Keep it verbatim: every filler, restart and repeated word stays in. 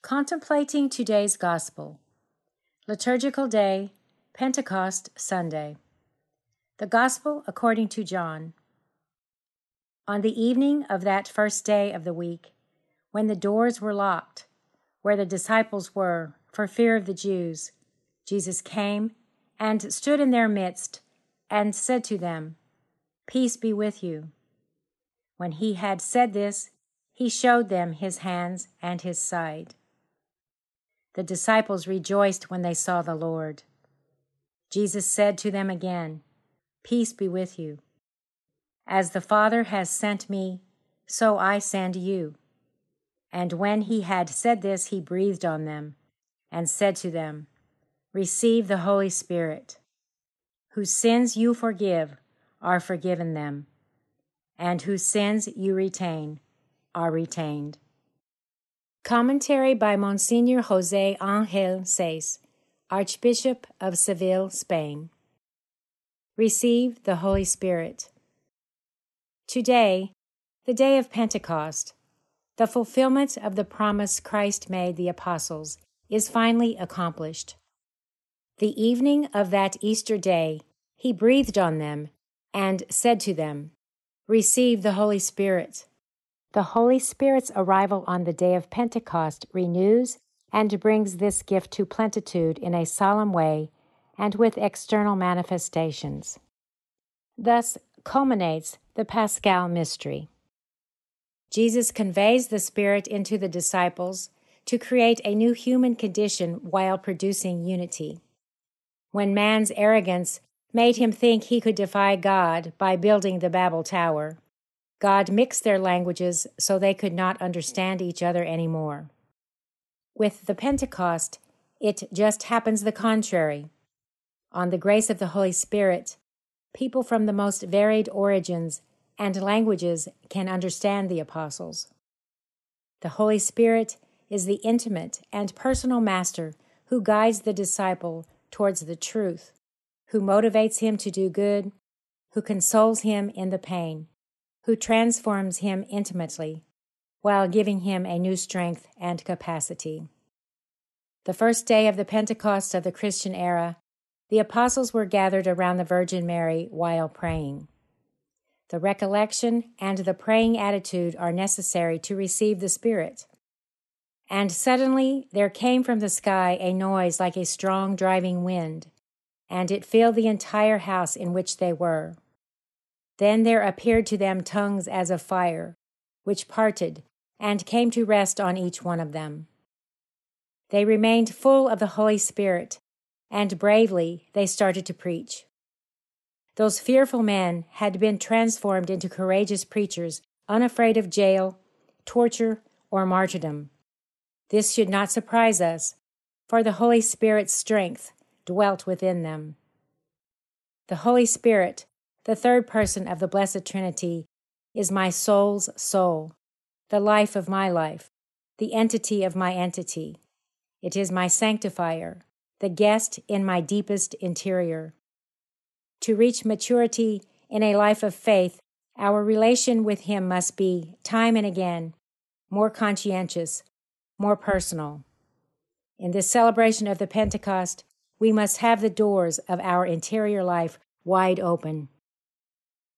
Contemplating today's Gospel. Liturgical Day, Pentecost Sunday. The Gospel according to John. On the evening of that first day of the week, when the doors were locked, where the disciples were, for fear of the Jews, Jesus came and stood in their midst and said to them, "Peace be with you." When he had said this, he showed them his hands and his side. The disciples rejoiced when they saw the Lord. Jesus said to them again, "Peace be with you. As the Father has sent me, so I send you." And when he had said this, he breathed on them and said to them, "Receive the Holy Spirit. Whose sins you forgive are forgiven them, and whose sins you retain are retained." Commentary by Monsignor José Ángel Saiz, Archbishop of Seville, Spain. Receive the Holy Spirit. Today, the day of Pentecost, the fulfillment of the promise Christ made the apostles, is finally accomplished. The evening of that Easter day, he breathed on them and said to them, "Receive the Holy Spirit." The Holy Spirit's arrival on the day of Pentecost renews and brings this gift to plenitude in a solemn way and with external manifestations. Thus culminates the Paschal mystery. Jesus conveys the Spirit into the disciples to create a new human condition while producing unity. When man's arrogance made him think he could defy God by building the Babel Tower, God mixed their languages so they could not understand each other anymore. With the Pentecost, it just happens the contrary. On the grace of the Holy Spirit, people from the most varied origins and languages can understand the apostles. The Holy Spirit is the intimate and personal master who guides the disciple towards the truth, who motivates him to do good, who consoles him in the pain, who transforms him intimately, while giving him a new strength and capacity. The first day of the Pentecost of the Christian era, the apostles were gathered around the Virgin Mary while praying. The recollection and the praying attitude are necessary to receive the Spirit. And suddenly there came from the sky a noise like a strong driving wind, and it filled the entire house in which they were. Then there appeared to them tongues as of fire, which parted and came to rest on each one of them. They remained full of the Holy Spirit, and bravely they started to preach. Those fearful men had been transformed into courageous preachers, unafraid of jail, torture, or martyrdom. This should not surprise us, for the Holy Spirit's strength dwelt within them. The Holy Spirit, the third person of the Blessed Trinity, is my soul's soul, the life of my life, the entity of my entity. It is my sanctifier, the guest in my deepest interior. To reach maturity in a life of faith, our relation with Him must be, time and again, more conscientious, more personal. In this celebration of the Pentecost, we must have the doors of our interior life wide open.